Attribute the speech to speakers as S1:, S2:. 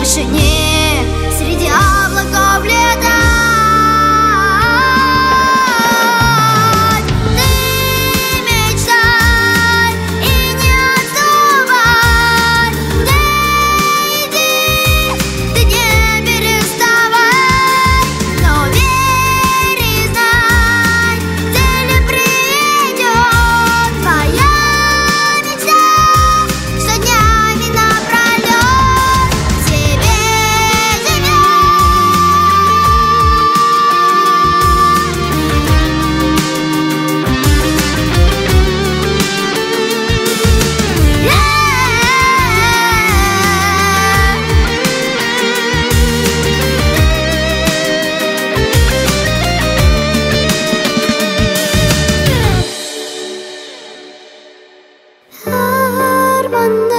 S1: тишине среди облаков летать. Ты мечтай и не отступай. Ты иди, ты не переставай. Но верь и знай, цель придет твоя мечта, что днями напролет тебе живет. Арманда